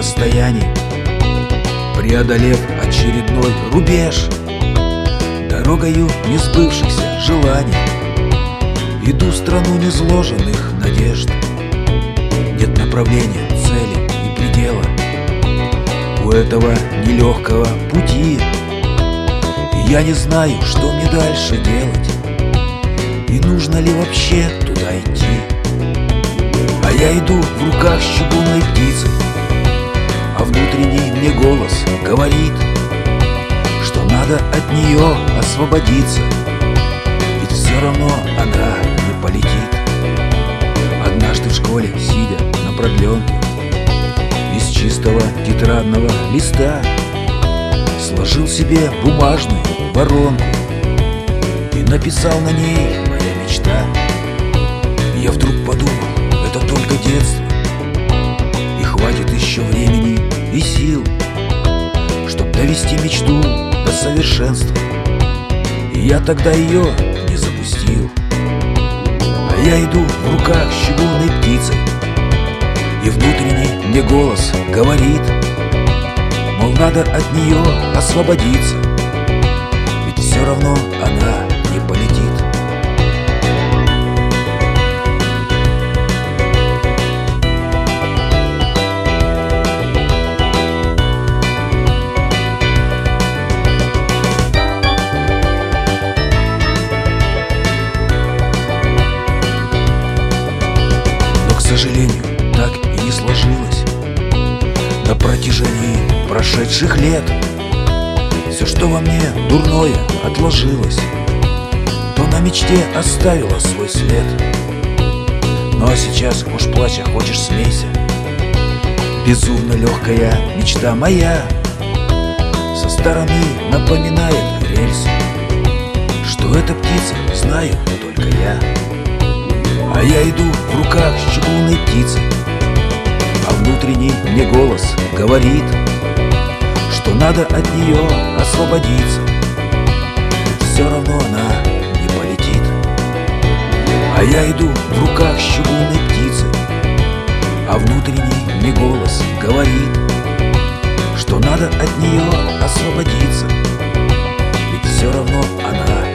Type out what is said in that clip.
расстояний, преодолев очередной рубеж, дорогою несбывшихся желаний, иду в страну несложенных надежд. Нет направления, цели и предела у этого нелегкого пути, и я не знаю, что мне дальше делать, и нужно ли вообще туда идти. А я иду в руках с чугунной птицей, а внутренний мне голос говорит, что надо от нее освободиться, ведь все равно она не полетит. Однажды в школе, сидя на продленке, из чистого тетрадного листа сложил себе бумажную воронку и написал на ней «Моя мечта». Я вдруг подумал, это только детство, и хватит еще времени и сил, чтоб довести мечту до совершенства. И я тогда ее не запустил. А я иду в руках с чугунной птицей, и внутренний мне голос говорит, мол, надо от нее освободиться, ведь все равно она не полетит. К сожалению, так и не сложилось. На протяжении прошедших лет все, что во мне дурное отложилось, то на мечте оставило свой след. Ну а сейчас, хочешь плачь, а хочешь смейся, безумно легкая мечта моя со стороны напоминает рельсы, что эта птица знаю только я. А я иду в руках с чугунной птицей, а внутренний мне голос говорит, что надо от нее освободиться, ведь все равно она не полетит. А я иду в руках с чугунной птицей, а внутренний мне голос говорит, что надо от нее освободиться, ведь все равно она